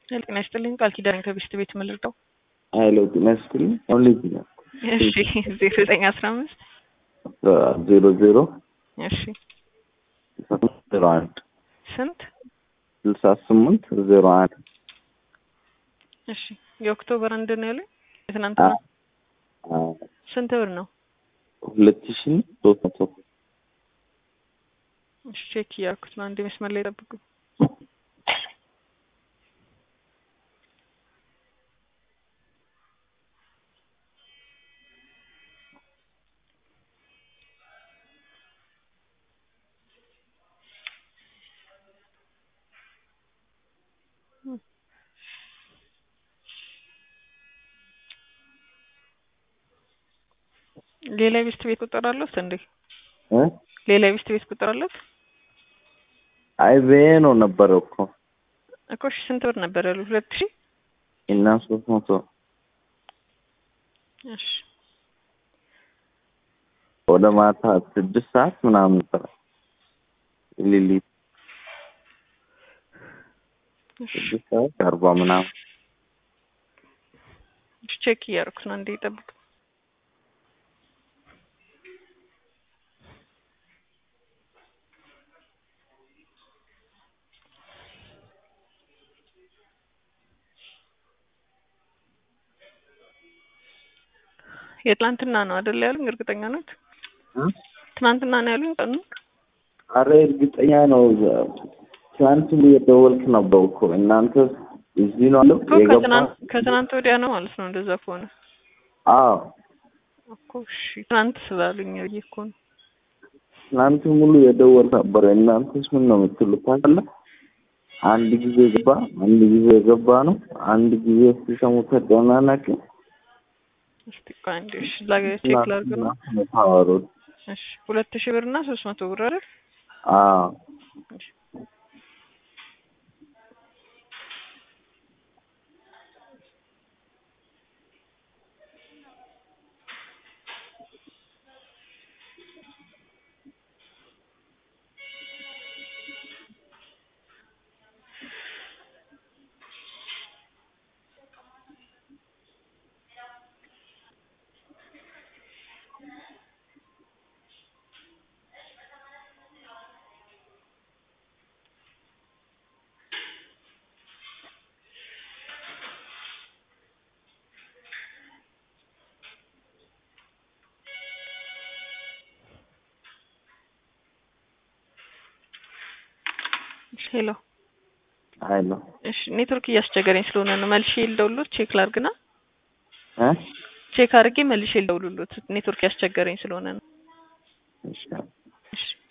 ጤና ይስጥልኝ ቃል ኪዳን ከቢስት ቤት መልርዳው ኃይለ ጤና ይስጥልኝ አውልኝ እሺ 0915 00 እሺ 01 ስንት 68 01 እሺ የኦክቶበር አንድ ነው ያለው የትናንትና ስንት ብር ነው 2300 እሺ ቼክ ያርኩት ነው አንዴ መስመር ላይ ጠብቁ ሌላ ቢስት ቤት ቁጥር አለው እንዴ ሌላ ቢስት ቤት ቁጥር አለው አይ ቬኖ ነበር እኮ እሺ ስንት ብር ነበር ያለው 2000 እና 300 እሺ ወደ ማታ 6 ሰዓት ምናምን ነበር ሊሊ 6 ሰዓት 40 ምናምን ቼክ ያርኩት ነው እንዴ ጠብቁ የትላንትና ነው አይደል ያሉኝ እርግጠኛ ነው ትናንትና ነው ያሉኝ ቀኑ አረ እርግጠኛ ነው ትናንት እየደወልክ ነበር እኮ እናንተ እዚህ ነው አለው ከትናንት ወዲያ ነው ማለት ነው እንደዛ ከሆነ አዎ እኮ እሺ ትናንት ስላሉኝ እኮ ነው ትናንት ሙሉ የደወልክ ነበር እናንተስ ምን ነው የምትሉት አይደል አንድ ጊዜ ገባ ነው አንድ ጊዜ ሲሰሙ ተደናናቂ እስቲ ቃንዲሽ ቼክ ላድርግ ነው እሺ 2000 ብር እና 300 ብር አይደል አዎ ሄሎ እሺ ኔትወርክ እያስቸገረኝ ስለሆነ ነው መልሼ ልደውልሎት ቼክ ላድርግና ቼክ አድርጌ መልሼ ልደውልሎት ኔትወርክ ያስቸገረኝ ስለሆነ ነው እሺ